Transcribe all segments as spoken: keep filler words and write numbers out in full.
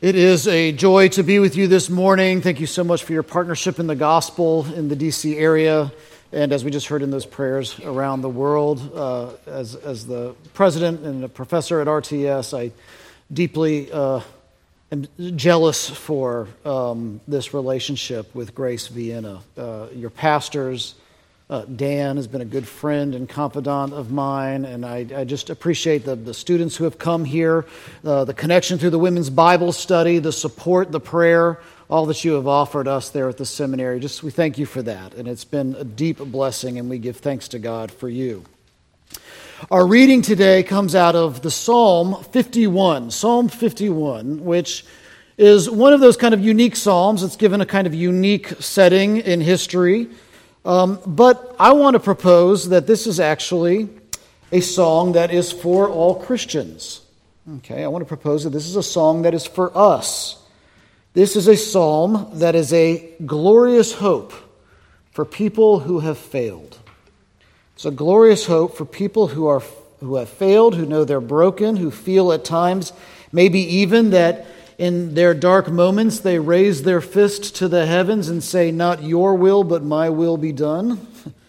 It is a joy to be with you this morning. Thank you so much for your partnership in the gospel in the D C area. And as we just heard in those prayers around the world, uh, as, as the president and a professor at R T S, I deeply uh, am jealous for um, this relationship with Grace Vienna. Uh, your pastors, uh, Dan has been a good friend and confidant of mine, and I, I just appreciate the, the students who have come here, uh, the connection through the women's Bible study, the support, the prayer, all that you have offered us there at the seminary. Just we thank you for that, and it's been a deep blessing, and we give thanks to God for you. Our reading today comes out of the Psalm fifty-one, Psalm fifty-one, which is one of those kind of unique psalms. It's given a kind of unique setting in history, um, but I want to propose that this is actually a song that is for all Christians. Okay, I want to propose that this is a song that is for us. This is a psalm that is a glorious hope for people who have failed. It's a glorious hope for people who are who have failed, who know they're broken, who feel at times maybe even that in their dark moments they raise their fist to the heavens and say, "Not your will, but my will be done."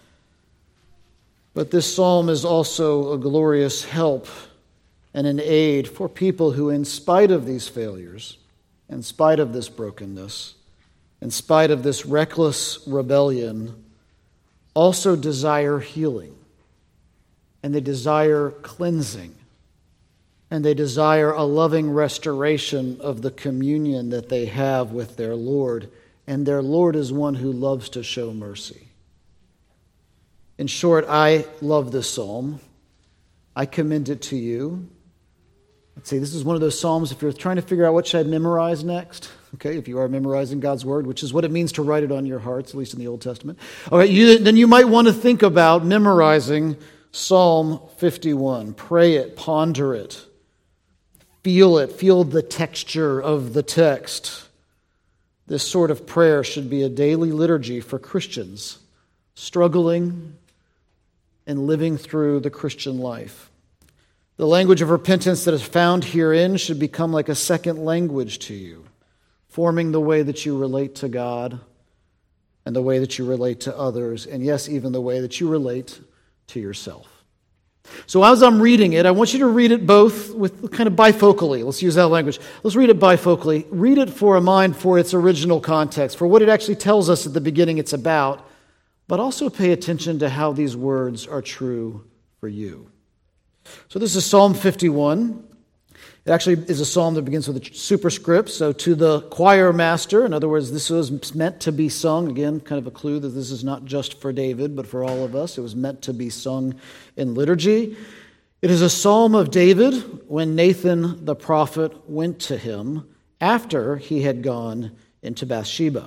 But this psalm is also a glorious help and an aid for people who, in spite of these failures, in spite of this brokenness, in spite of this reckless rebellion, also desire healing, and they desire cleansing, and they desire a loving restoration of the communion that they have with their Lord, and their Lord is one who loves to show mercy. In short, I love this psalm. I commend it to you. Let's see, this is one of those psalms, if you're trying to figure out what should I memorize next, okay, if you are memorizing God's word, which is what it means to write it on your hearts, at least in the Old Testament, all right, you, then you might want to think about memorizing Psalm fifty-one. Pray it, ponder it, feel it, feel the texture of the text. This sort of prayer should be a daily liturgy for Christians struggling and living through the Christian life. The language of repentance that is found herein should become like a second language to you, forming the way that you relate to God and the way that you relate to others, and yes, even the way that you relate to yourself. So as I'm reading it, I want you to read it both with kind of bifocally. Let's use that language. Let's read it bifocally. Read it for a mind for its original context, for what it actually tells us at the beginning it's about, but also pay attention to how these words are true for you. So this is Psalm fifty-one. It actually is a psalm that begins with a superscript. So to the choir master, in other words, this was meant to be sung. Again, kind of a clue that this is not just for David, but for all of us. It was meant to be sung in liturgy. It is a psalm of David when Nathan the prophet went to him after he had gone into Bathsheba.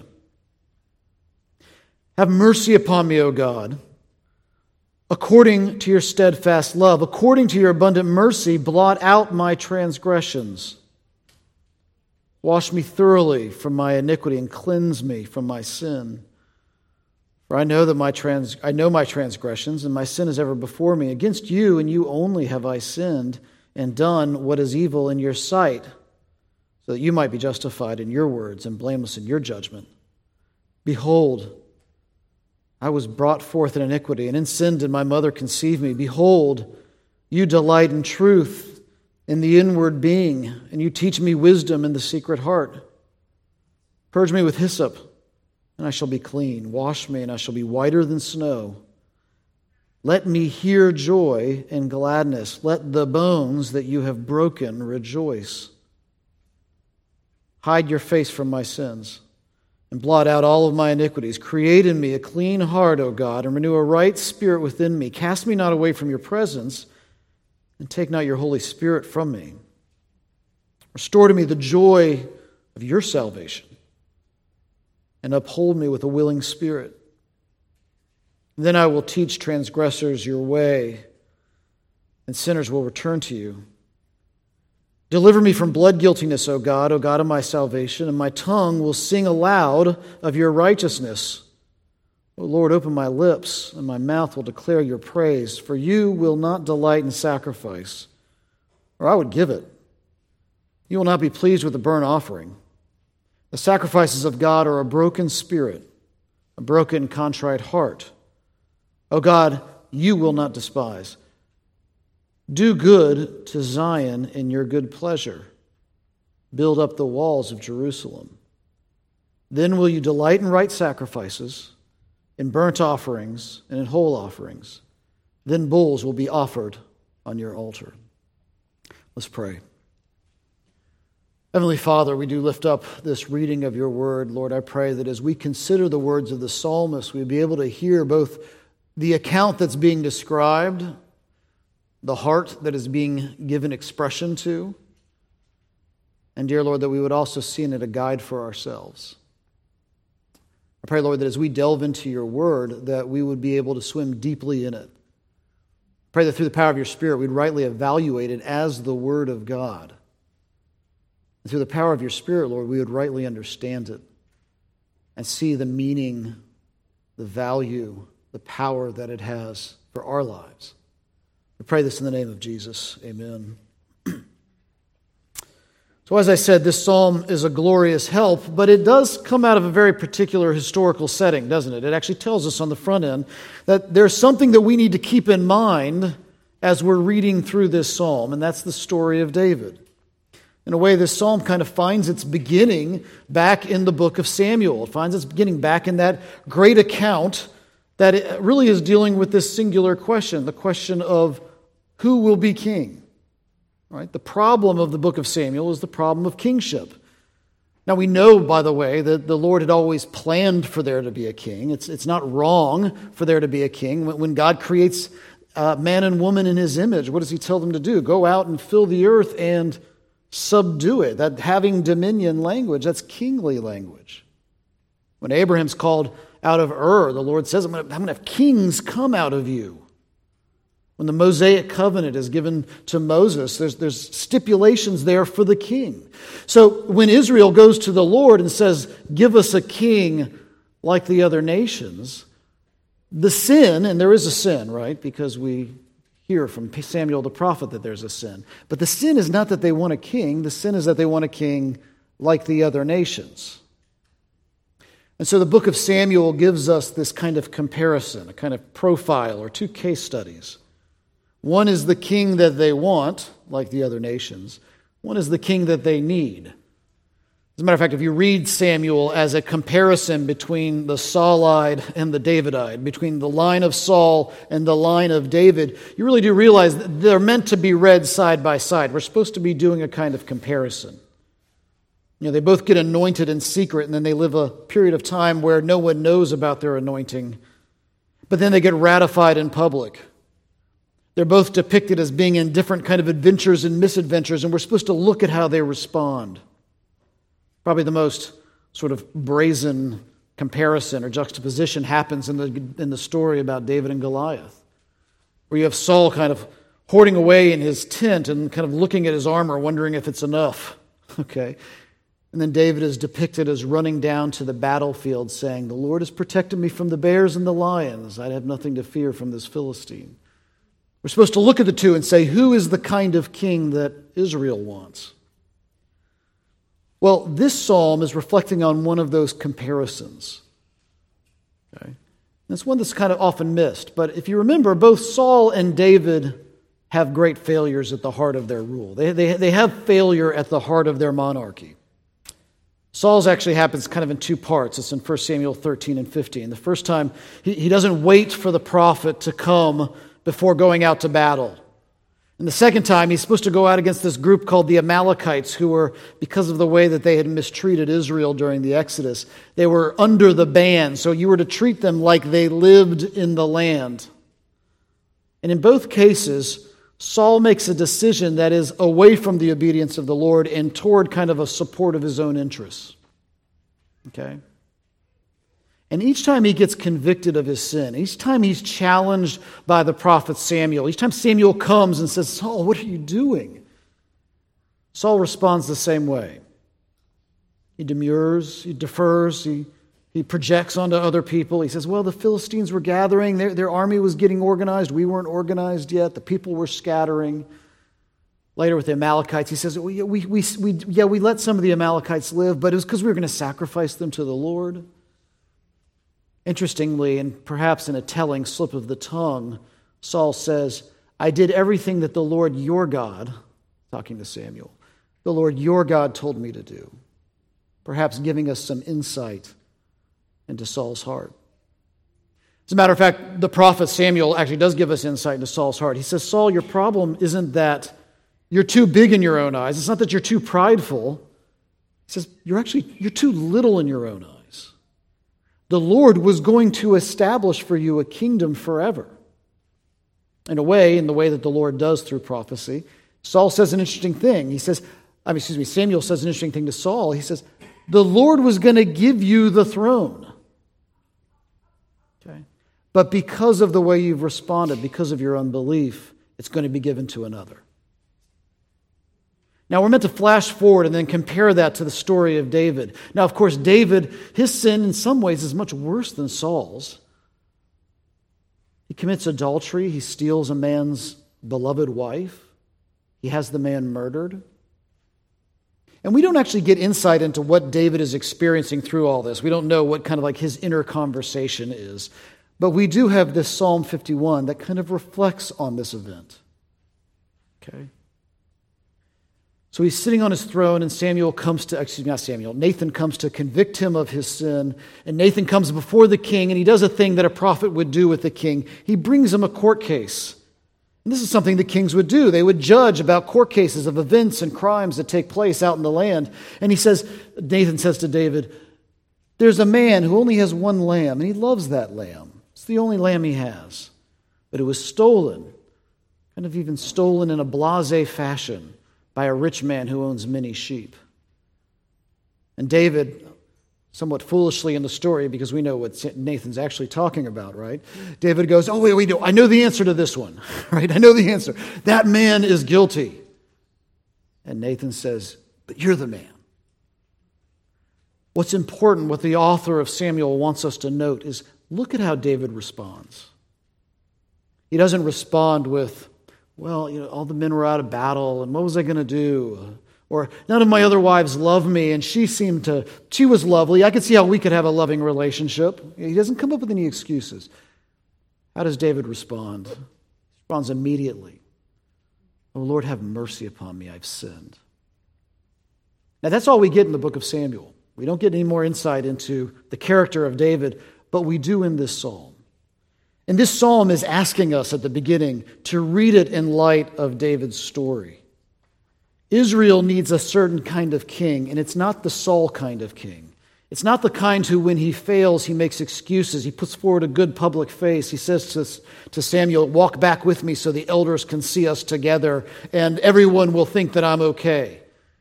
Have mercy upon me, O God. According to your steadfast love, according to your abundant mercy, blot out my transgressions. Wash me thoroughly from my iniquity and cleanse me from my sin. For I know that my trans I know my transgressions, and my sin is ever before me. Against you and you only have I sinned and done what is evil in your sight, so that you might be justified in your words and blameless in your judgment. Behold, I was brought forth in iniquity, and in sin did my mother conceive me. Behold, you delight in truth in the inward being, and you teach me wisdom in the secret heart. Purge me with hyssop, and I shall be clean. Wash me, and I shall be whiter than snow. Let me hear joy and gladness. Let the bones that you have broken rejoice. Hide your face from my sins, and blot out all of my iniquities. Create in me a clean heart, O God, and renew a right spirit within me. Cast me not away from your presence, and take not your Holy Spirit from me. Restore to me the joy of your salvation, and uphold me with a willing spirit. Then I will teach transgressors your way, and sinners will return to you. Deliver me from blood guiltiness, O God, O God of my salvation, and my tongue will sing aloud of your righteousness. O Lord, open my lips, and my mouth will declare your praise, for you will not delight in sacrifice, or I would give it. You will not be pleased with the burnt offering. The sacrifices of God are a broken spirit, a broken, contrite heart. O God, you will not despise. Do good to Zion in your good pleasure. Build up the walls of Jerusalem. Then will you delight in right sacrifices, in burnt offerings, and in whole offerings. Then bulls will be offered on your altar. Let's pray. Heavenly Father, we do lift up this reading of your word. Lord, I pray that as we consider the words of the psalmist, we'd be able to hear both the account that's being described, the heart that is being given expression to, and dear Lord, that we would also see in it a guide for ourselves. I pray, Lord, that as we delve into your word, that we would be able to swim deeply in it. I pray that through the power of your Spirit, we'd rightly evaluate it as the word of God. And through the power of your Spirit, Lord, we would rightly understand it and see the meaning, the value, the power that it has for our lives. We pray this in the name of Jesus. Amen. So as I said, this psalm is a glorious help, but it does come out of a very particular historical setting, doesn't it? It actually tells us on the front end that there's something that we need to keep in mind as we're reading through this psalm, and that's the story of David. In a way, this psalm kind of finds its beginning back in the book of Samuel. It finds its beginning back in that great account that it really is dealing with this singular question, the question of who will be king. Right? The problem of the book of Samuel is the problem of kingship. Now we know, by the way, that the Lord had always planned for there to be a king. It's, it's not wrong for there to be a king. When, when God creates uh, man and woman in his image, what does he tell them to do? Go out and fill the earth and subdue it. That having dominion language, that's kingly language. When Abraham's called out of Ur, the Lord says, I'm going to have kings come out of you. When the Mosaic covenant is given to Moses, there's, there's stipulations there for the king. So when Israel goes to the Lord and says, give us a king like the other nations, the sin, and there is a sin, right? Because we hear from Samuel the prophet that there's a sin. But the sin is not that they want a king. The sin is that they want a king like the other nations. And so the book of Samuel gives us this kind of comparison, a kind of profile or two case studies. One is the king that they want, like the other nations. One is the king that they need. As a matter of fact, if you read Samuel as a comparison between the Saulite and the Davidite, between the line of Saul and the line of David, you really do realize that they're meant to be read side by side. We're supposed to be doing a kind of comparison. You know, they both get anointed in secret, and then they live a period of time where no one knows about their anointing. But then they get ratified in public. They're both depicted as being in different kind of adventures and misadventures, and we're supposed to look at how they respond. Probably the most sort of brazen comparison or juxtaposition happens in the, in the story about David and Goliath, where you have Saul kind of hoarding away in his tent and kind of looking at his armor, wondering if it's enough. Okay. And then David is depicted as running down to the battlefield saying, the Lord has protected me from the bears and the lions. I have nothing to fear from this Philistine. We're supposed to look at the two and say, who is the kind of king that Israel wants? Well, this psalm is reflecting on one of those comparisons. Okay? And it's one that's kind of often missed. But if you remember, both Saul and David have great failures at the heart of their rule. They, they, they have failure at the heart of their monarchy. Saul's actually happens kind of in two parts. It's in First Samuel thirteen and fifteen. The first time, he, he doesn't wait for the prophet to come before going out to battle. And the second time, he's supposed to go out against this group called the Amalekites, who were, because of the way that they had mistreated Israel during the Exodus, they were under the ban. So you were to treat them like they lived in the land. And in both cases, Saul makes a decision that is away from the obedience of the Lord and toward kind of a support of his own interests. Okay? And each time he gets convicted of his sin, each time he's challenged by the prophet Samuel, each time Samuel comes and says, Saul, what are you doing? Saul responds the same way. He demurs, he defers, he, he projects onto other people. He says, well, the Philistines were gathering, their, their army was getting organized, we weren't organized yet, the people were scattering. later with the Amalekites, he says, we, we, we, we, yeah, we let some of the Amalekites live, but it was because we were going to sacrifice them to the Lord. Interestingly, and perhaps in a telling slip of the tongue, Saul says, I did everything that the Lord your God, talking to Samuel, the Lord your God told me to do, perhaps giving us some insight into Saul's heart. As a matter of fact, the prophet Samuel actually does give us insight into Saul's heart. He says, Saul, your problem isn't that you're too big in your own eyes. It's not that you're too prideful. He says, you're actually, you're too little in your own eyes. The Lord was going to establish for you a kingdom forever. In a way, in the way that the Lord does through prophecy, Saul says an interesting thing. He says, I mean, excuse me, Samuel says an interesting thing to Saul. He says, the Lord was going to give you the throne. Okay? But because of the way you've responded, because of your unbelief, it's going to be given to another. Now, we're meant to flash forward and then compare that to the story of David. Now, of course, David, his sin in some ways is much worse than Saul's. He commits adultery. He steals a man's beloved wife. He has the man murdered. And we don't actually get insight into what David is experiencing through all this. We don't know what kind of like his inner conversation is. But we do have this Psalm fifty-one that kind of reflects on this event. Okay? So he's sitting on his throne, and Samuel comes to, excuse me, not Samuel, Nathan comes to convict him of his sin. And Nathan comes before the king, and he does a thing that a prophet would do with the king. He brings him a court case. And this is something the kings would do. They would judge about court cases of events and crimes that take place out in the land. And he says, Nathan says to David, there's a man who only has one lamb, and he loves that lamb. It's the only lamb he has. But it was stolen, kind of even stolen in a blasé fashion, by a rich man who owns many sheep. And David, somewhat foolishly in the story, because we know what Nathan's actually talking about, right? David goes, oh, wait, wait, no, I know the answer to this one, right? I know the answer. That man is guilty. And Nathan says, but you're the man. What's important, what the author of Samuel wants us to note is, look at how David responds. He doesn't respond with, well, you know, all the men were out of battle, and what was I going to do? Or none of my other wives love me, and she seemed to, she was lovely. I could see how we could have a loving relationship. He doesn't come up with any excuses. How does David respond? He responds immediately. Oh, Lord, have mercy upon me. I've sinned. Now, that's all we get in the book of Samuel. We don't get any more insight into the character of David, but we do in this psalm. And this psalm is asking us at the beginning to read it in light of David's story. Israel needs a certain kind of king, and it's not the Saul kind of king. It's not the kind who, when he fails, he makes excuses. He puts forward a good public face. He says to, to Samuel, walk back with me so the elders can see us together, and everyone will think that I'm okay.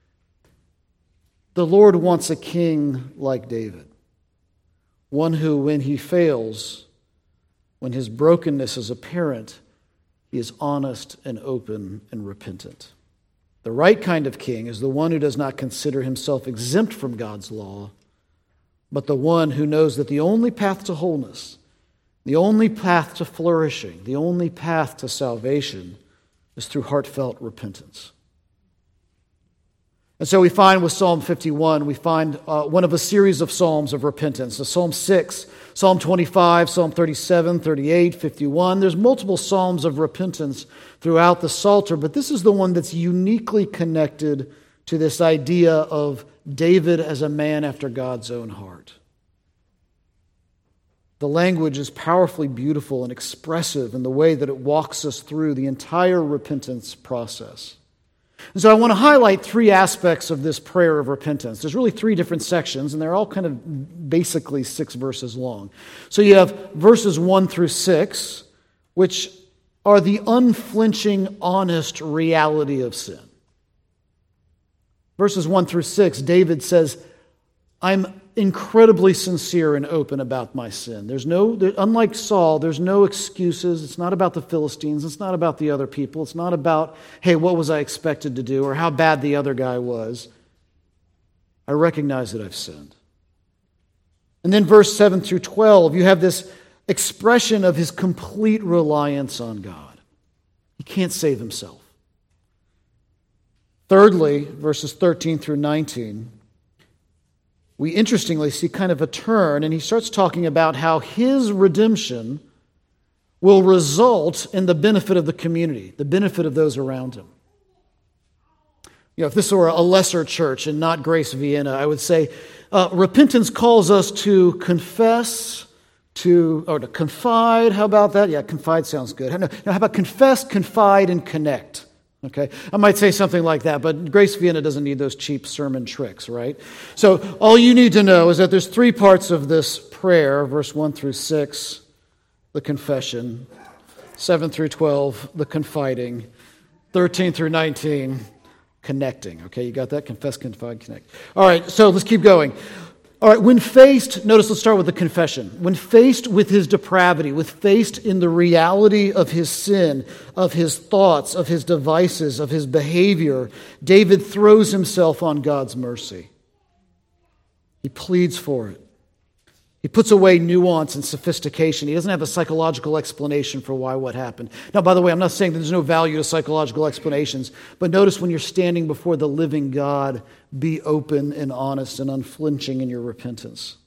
The Lord wants a king like David, one who, when he fails, when his brokenness is apparent, he is honest and open and repentant. The right kind of king is the one who does not consider himself exempt from God's law, but the one who knows that the only path to wholeness, the only path to flourishing, the only path to salvation is through heartfelt repentance. And so we find with Psalm fifty-one, we find uh, one of a series of psalms of repentance. So Psalm six, Psalm twenty-five, Psalm thirty-seven, thirty-eight, fifty-one. There's multiple psalms of repentance throughout the Psalter, but this is the one that's uniquely connected to this idea of David as a man after God's own heart. The language is powerfully beautiful and expressive in the way that it walks us through the entire repentance process. And so I want to highlight three aspects of this prayer of repentance. There's really three different sections, and they're all kind of basically six verses long. So you have verses one through six, which are the unflinching, honest reality of sin. Verses one through six, David says, I'm incredibly sincere and open about my sin. There's no, there, unlike Saul, there's no excuses. It's not about the Philistines. It's not about the other people. It's not about, hey, what was I expected to do or how bad the other guy was. I recognize that I've sinned. And then verse seven through twelve, you have this expression of his complete reliance on God. He can't save himself. Thirdly, verses thirteen through nineteen, we interestingly see kind of a turn, and he starts talking about how his redemption will result in the benefit of the community, the benefit of those around him. You know, if this were a lesser church and not Grace Vienna, I would say uh, repentance calls us to confess, to or to confide. How about that? Yeah, confide sounds good. Now, how about confess, confide, and connect? Okay, I might say something like that, but Grace Vienna doesn't need those cheap sermon tricks, right? So all you need to know is that there's three parts of this prayer, verse one through six, the confession, seven through twelve, the confiding, thirteen through nineteen, connecting. Okay, you got that? Confess, confide, connect. All right, so let's keep going. All right, when faced, notice, let's start with the confession. When faced with his depravity, with faced in the reality of his sin, of his thoughts, of his devices, of his behavior, David throws himself on God's mercy. He pleads for it. He puts away nuance and sophistication. He doesn't have a psychological explanation for why what happened. Now, by the way, I'm not saying that there's no value to psychological explanations, but notice when you're standing before the living God, be open and honest and unflinching in your repentance.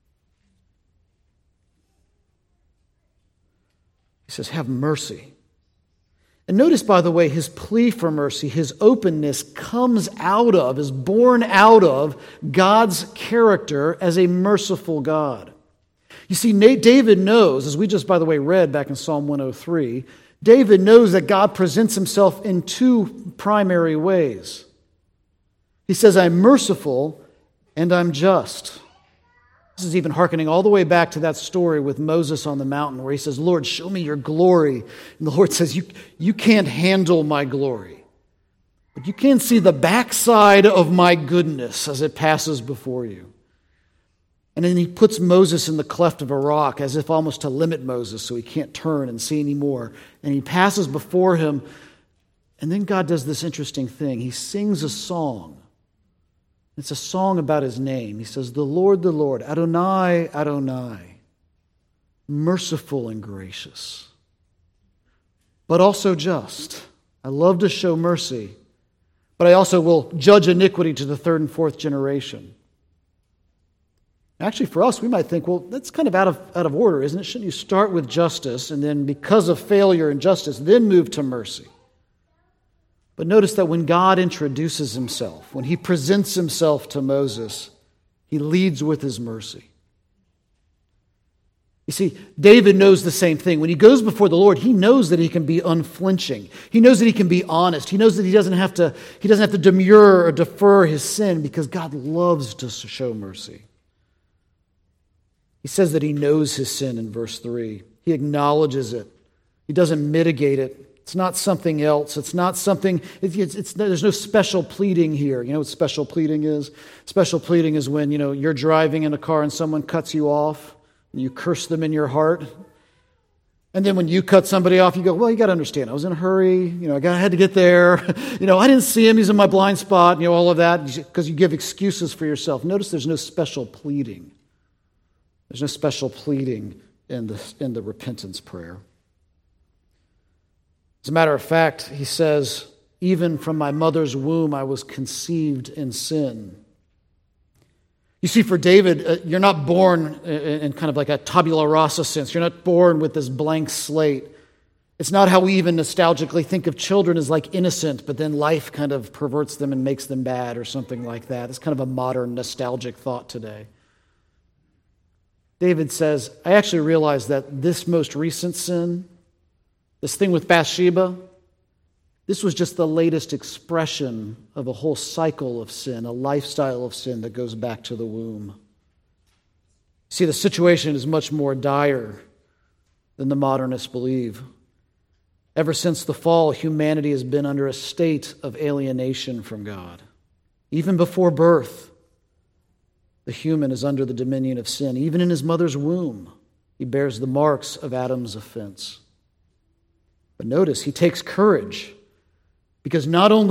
He says, have mercy. And notice, by the way, his plea for mercy, his openness comes out of, is born out of God's character as a merciful God. You see, David knows, as we just, by the way, read back in Psalm one oh three, David knows that God presents himself in two primary ways. He says, I'm merciful and I'm just. This is even hearkening all the way back to that story with Moses on the mountain where he says, Lord, show me your glory. And the Lord says, you, you can't handle my glory, but you can see the backside of my goodness as it passes before you. And then he puts Moses in the cleft of a rock as if almost to limit Moses so he can't turn and see anymore. And he passes before him. And then God does this interesting thing. He sings a song. It's a song about his name. He says, the Lord, the Lord, Adonai, Adonai, merciful and gracious, but also just. I love to show mercy, but I also will judge iniquity to the third and fourth generation. Actually, for us, we might think, well, that's kind of out of, out of order, isn't it? Shouldn't you start with justice and then, because of failure in justice, then move to mercy? But notice that when God introduces himself, when he presents himself to Moses, he leads with his mercy. You see, David knows the same thing. When he goes before the Lord, he knows that he can be unflinching. He knows that he can be honest. He knows that he doesn't have to, he doesn't have to demur or defer his sin because God loves to show mercy. He says that he knows his sin in verse three. He acknowledges it. He doesn't mitigate it. It's not something else. It's not something, it's, it's, it's, there's no special pleading here. You know what special pleading is? Special pleading is when, you know, you're driving in a car and someone cuts you off and you curse them in your heart. And then when you cut somebody off, you go, well, you got to understand, I was in a hurry. You know, I, got, I had to get there. You know, I didn't see him. He's in my blind spot. You know, all of that because you give excuses for yourself. Notice there's no special pleading. There's no special pleading in the, in the repentance prayer. As a matter of fact, he says, even from my mother's womb I was conceived in sin. You see, for David, uh, you're not born in, in kind of like a tabula rasa sense. You're not born with this blank slate. It's not how we even nostalgically think of children as like innocent, but then life kind of perverts them and makes them bad or something like that. It's kind of a modern nostalgic thought today. David says, I actually realize that this most recent sin, this thing with Bathsheba, this was just the latest expression of a whole cycle of sin, a lifestyle of sin that goes back to the womb. See, the situation is much more dire than the modernists believe. Ever since the fall, humanity has been under a state of alienation from God. Even before birth, the human is under the dominion of sin. Even in his mother's womb, he bears the marks of Adam's offense. But notice, he takes courage because not only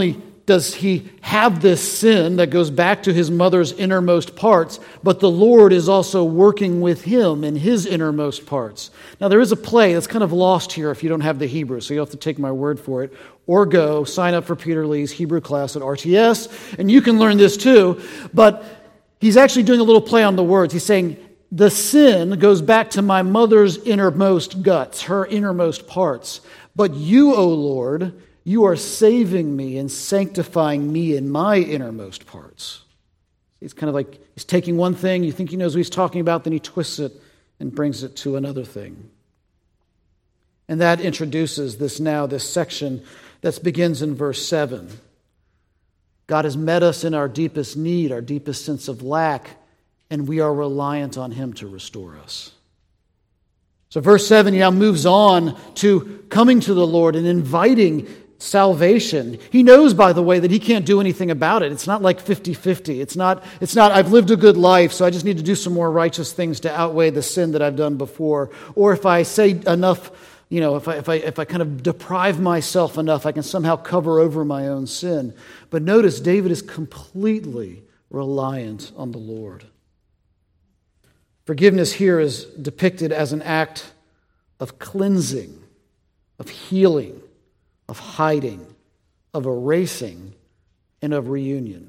does he have this sin that goes back to his mother's innermost parts, but the Lord is also working with him in his innermost parts. Now, there is a play that's kind of lost here if you don't have the Hebrew, so you'll have to take my word for it. Or go sign up for Peter Lee's Hebrew class at R T S, and you can learn this too. But he's actually doing a little play on the words. He's saying, the sin goes back to my mother's innermost guts, her innermost parts. But you, O Lord, you are saving me and sanctifying me in my innermost parts. He's kind of like, he's taking one thing, you think he knows what he's talking about, then he twists it and brings it to another thing. And that introduces this now, this section that begins in verse seven. God has met us in our deepest need, our deepest sense of lack, and we are reliant on him to restore us. So verse seven now moves on to coming to the Lord and inviting salvation. He knows, by the way, that he can't do anything about it. It's not like fifty-fifty. It's not, it's not, I've lived a good life, so I just need to do some more righteous things to outweigh the sin that I've done before. Or if I say enough, you know, if I, if I, if I kind of deprive myself enough, I can somehow cover over my own sin. But notice, David is completely reliant on the Lord. Forgiveness here is depicted as an act of cleansing, of healing, of hiding, of erasing, and of reunion.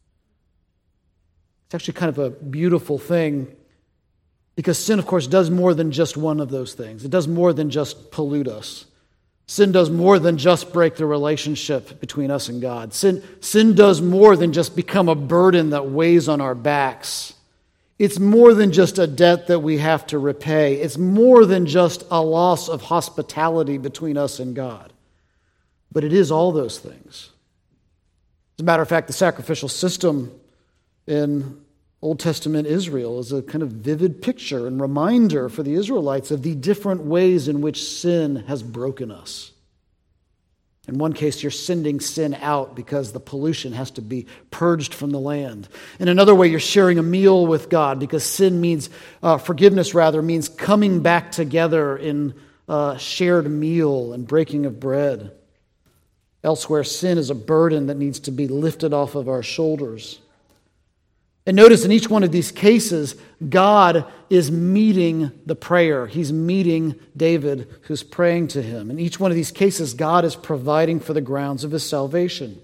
It's actually kind of a beautiful thing because sin, of course, does more than just one of those things. It does more than just pollute us. Sin does more than just break the relationship between us and God. Sin, sin does more than just become a burden that weighs on our backs. It's more than just a debt that we have to repay. It's more than just a loss of hospitality between us and God. But it is all those things. As a matter of fact, the sacrificial system in Old Testament Israel is a kind of vivid picture and reminder for the Israelites of the different ways in which sin has broken us. In one case, you're sending sin out because the pollution has to be purged from the land. In another way, you're sharing a meal with God because sin means, uh, forgiveness rather, means coming back together in a shared meal and breaking of bread. Elsewhere, sin is a burden that needs to be lifted off of our shoulders. And notice in each one of these cases, God is meeting the prayer. He's meeting David who's praying to him. In each one of these cases, God is providing for the grounds of his salvation.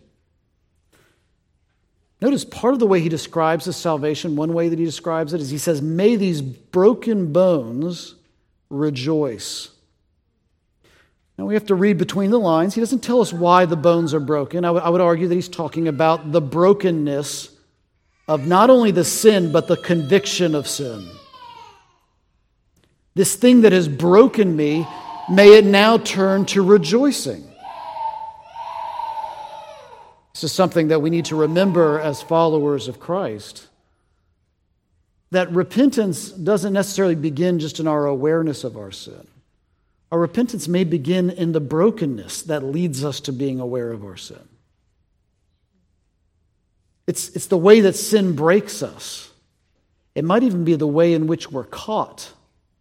Notice part of the way he describes his salvation, one way that he describes it is he says, may these broken bones rejoice. Now we have to read between the lines. He doesn't tell us why the bones are broken. I, w- I would argue that he's talking about the brokenness of not only the sin, but the conviction of sin. This thing that has broken me, may it now turn to rejoicing. This is something that we need to remember as followers of Christ. That repentance doesn't necessarily begin just in our awareness of our sin. Our repentance may begin in the brokenness that leads us to being aware of our sin. It's, it's the way that sin breaks us. It might even be the way in which we're caught.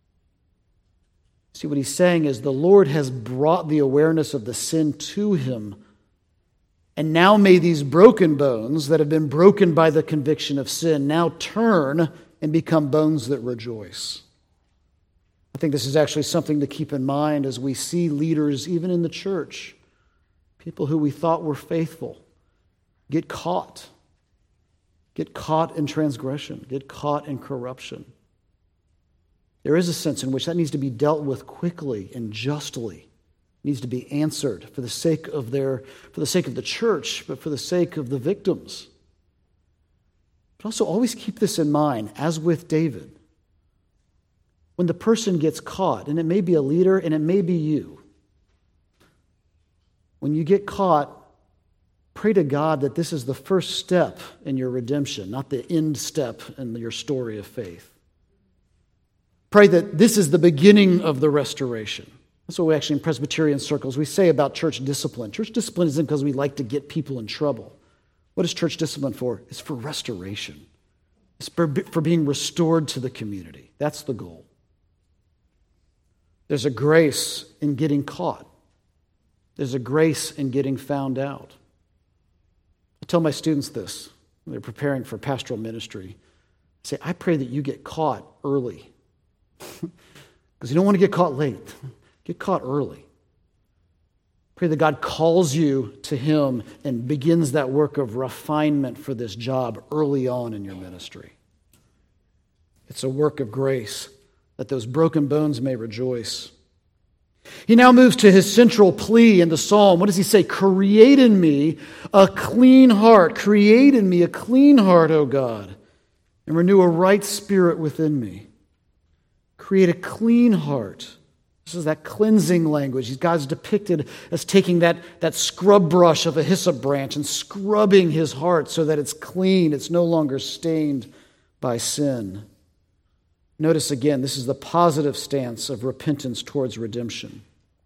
See, what he's saying is the Lord has brought the awareness of the sin to him. And now may these broken bones that have been broken by the conviction of sin now turn and become bones that rejoice. I think this is actually something to keep in mind as we see leaders, even in the church, people who we thought were faithful, get caught. Get caught in transgression, get caught in corruption. There is a sense in which that needs to be dealt with quickly and justly. It needs to be answered for the sake of their, for the sake of the church, but for the sake of the victims. But also always keep this in mind, as with David. When the person gets caught, and it may be a leader and it may be you, when you get caught, pray to God that this is the first step in your redemption, not the end step in your story of faith. Pray that this is the beginning of the restoration. That's what we actually in Presbyterian circles, we say about church discipline. Church discipline isn't because we like to get people in trouble. What is church discipline for? It's for restoration. It's for, for being restored to the community. That's the goal. There's a grace in getting caught. There's a grace in getting found out. tell my students this when they're preparing for pastoral ministry. I say, I pray that you get caught early. Because you don't want to get caught late. Get caught early. Pray that God calls you to Him and begins that work of refinement for this job early on in your ministry. It's a work of grace that those broken bones may rejoice. He now moves to his central plea in the psalm. What does he say? Create in me a clean heart. Create in me a clean heart, O God, and renew a right spirit within me. Create a clean heart. This is that cleansing language. God's depicted as taking that, that scrub brush of a hyssop branch and scrubbing his heart so that it's clean. It's no longer stained by sin. Notice again, this is the positive stance of repentance towards redemption.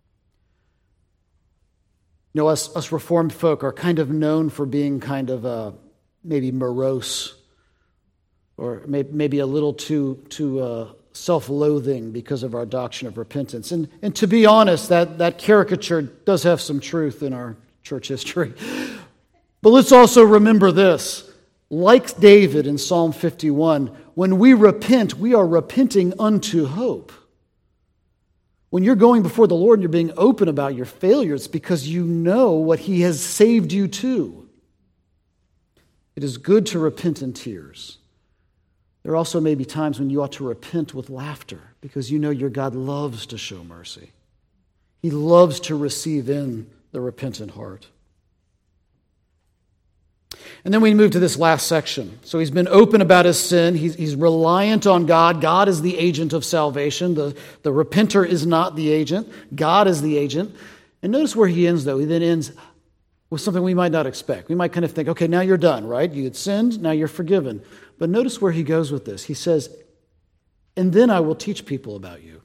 You know, us, us Reformed folk are kind of known for being kind of uh, maybe morose or may, maybe a little too, too uh, self-loathing because of our doctrine of repentance. And, and to be honest, that, that caricature does have some truth in our church history. But let's also remember this. Like David in Psalm fifty-one, when we repent, we are repenting unto hope. When you're going before the Lord and you're being open about your failures because you know what He has saved you to. It is good to repent in tears. There also may be times when you ought to repent with laughter because you know your God loves to show mercy. He loves to receive in the repentant heart. And then we move to this last section. So he's been open about his sin. He's, he's reliant on God. God is the agent of salvation. The, the repenter is not the agent. God is the agent. And notice where he ends, though. He then ends with something we might not expect. We might kind of think, okay, now you're done, right? You had sinned, now you're forgiven. But notice where he goes with this. He says, and then I will teach people about you.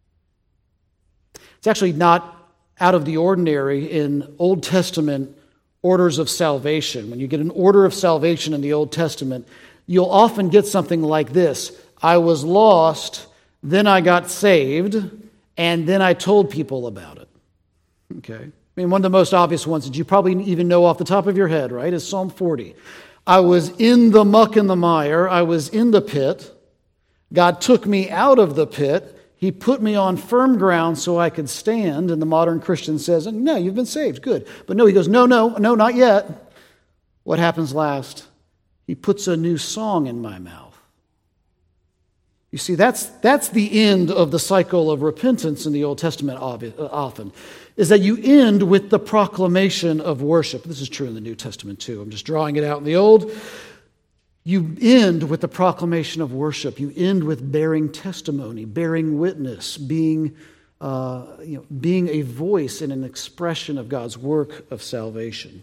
It's actually not out of the ordinary in Old Testament orders of salvation. When you get an order of salvation in the Old Testament, you'll often get something like this. I was lost, then I got saved, and then I told people about it. Okay? I mean, one of the most obvious ones that you probably even know off the top of your head, right, is Psalm forty. I was in the muck and the mire. I was in the pit. God took me out of the pit. He put me on firm ground so I could stand. And the modern Christian says, no, you've been saved. Good. But no, he goes, no, no, no, not yet. What happens last? He puts a new song in my mouth. You see, that's, that's the end of the cycle of repentance in the Old Testament often, is that you end with the proclamation of worship. This is true in the New Testament too. I'm just drawing it out in the Old. You end with the proclamation of worship. You end with bearing testimony, bearing witness, being, uh, you know, being a voice and an expression of God's work of salvation.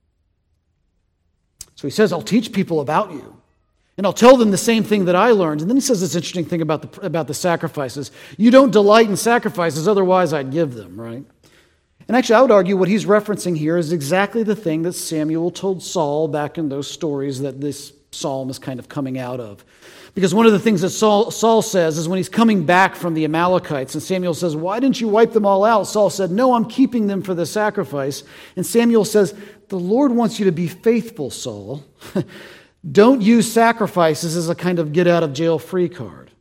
So he says, I'll teach people about you. And I'll tell them the same thing that I learned. And then he says this interesting thing about the, about the sacrifices. You don't delight in sacrifices, otherwise I'd give them, right? And actually, I would argue what he's referencing here is exactly the thing that Samuel told Saul back in those stories that this psalm is kind of coming out of. Because one of the things that Saul, Saul says is when he's coming back from the Amalekites, and Samuel says, why didn't you wipe them all out? Saul said, no, I'm keeping them for the sacrifice. And Samuel says, the Lord wants you to be faithful, Saul. Don't use sacrifices as a kind of get-out-of-jail-free card.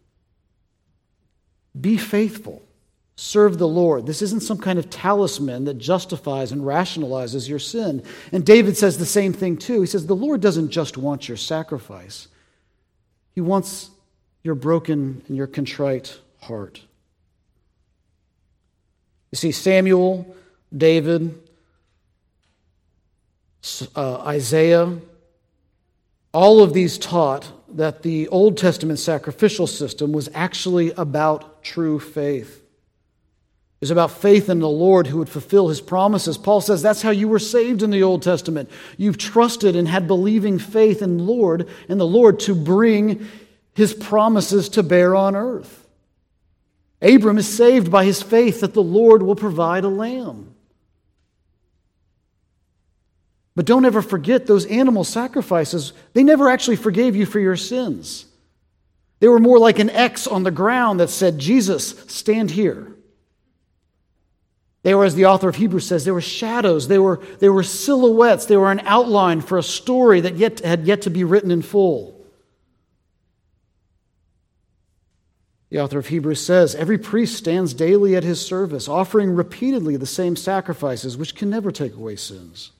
Be faithful. Serve the Lord. This isn't some kind of talisman that justifies and rationalizes your sin. And David says the same thing too. He says, the Lord doesn't just want your sacrifice. He wants your broken and your contrite heart. You see, Samuel, David, uh, Isaiah, all of these taught that the Old Testament sacrificial system was actually about true faith. It was about faith in the Lord who would fulfill His promises. Paul says that's how you were saved in the Old Testament. You've trusted and had believing faith in the Lord and the Lord to bring His promises to bear on earth. Abram is saved by his faith that the Lord will provide a lamb. But don't ever forget those animal sacrifices, they never actually forgave you for your sins. They were more like an X on the ground that said, Jesus, stand here. They were, as the author of Hebrews says, they were shadows, they were, they were silhouettes, they were an outline for a story that yet had yet to be written in full. The author of Hebrews says, every priest stands daily at his service, offering repeatedly the same sacrifices, which can never take away sins.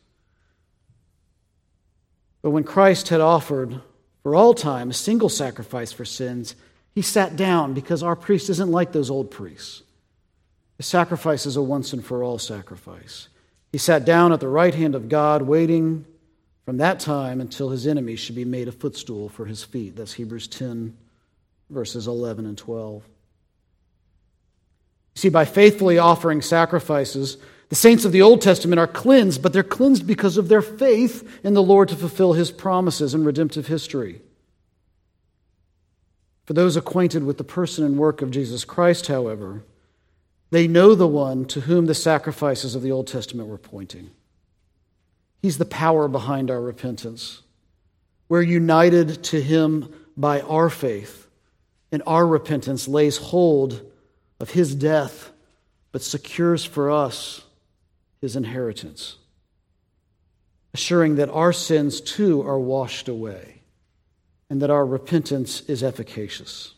But when Christ had offered for all time a single sacrifice for sins, he sat down because our priest isn't like those old priests. His sacrifice is a once and for all sacrifice. He sat down at the right hand of God, waiting from that time until his enemies should be made a footstool for his feet. That's Hebrews ten, verses eleven and twelve. See, by faithfully offering sacrifices, the saints of the Old Testament are cleansed, but they're cleansed because of their faith in the Lord to fulfill his promises in redemptive history. For those acquainted with the person and work of Jesus Christ, however, they know the one to whom the sacrifices of the Old Testament were pointing. He's the power behind our repentance. We're united to him by our faith, and our repentance lays hold of his death, but secures for us his inheritance, assuring that our sins too are washed away and that our repentance is efficacious.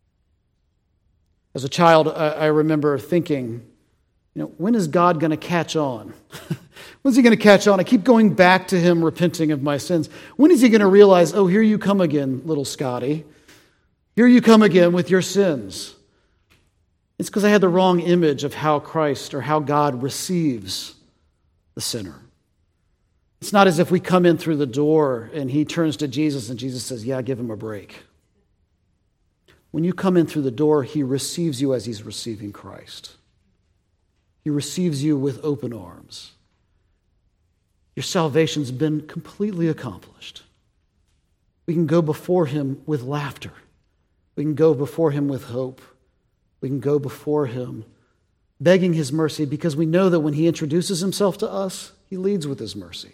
As a child, I remember thinking, you know, when is God going to catch on? When's he going to catch on? I keep going back to him, repenting of my sins. When is he going to realize, oh, here you come again, little Scotty. Here you come again with your sins. It's because I had the wrong image of how Christ or how God receives the sinner. It's not as if we come in through the door and he turns to Jesus and Jesus says, yeah, give him a break. When you come in through the door, he receives you as he's receiving Christ. He receives you with open arms. Your salvation's been completely accomplished. We can go before him with laughter. We can go before him with hope. We can go before him begging his mercy because we know that when he introduces himself to us, he leads with his mercy.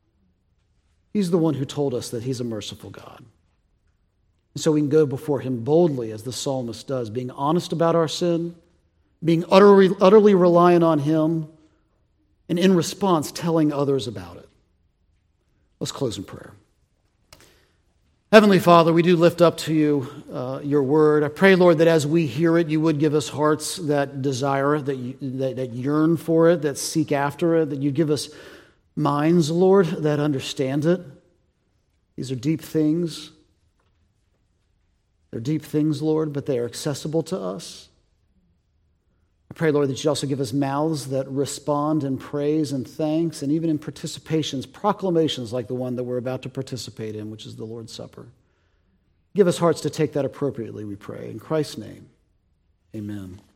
He's the one who told us that he's a merciful God. And so we can go before him boldly, as the psalmist does, being honest about our sin, being utterly, utterly reliant on him, and in response, telling others about it. Let's close in prayer. Heavenly Father, we do lift up to you uh, your word. I pray, Lord, that as we hear it, you would give us hearts that desire it, that, you, that, that yearn for it, that seek after it, that you give us minds, Lord, that understand it. These are deep things. They're deep things, Lord, but they are accessible to us. I pray, Lord, that you also give us mouths that respond in praise and thanks, and even in participations, proclamations like the one that we're about to participate in, which is the Lord's Supper. Give us hearts to take that appropriately, we pray. In Christ's name, amen.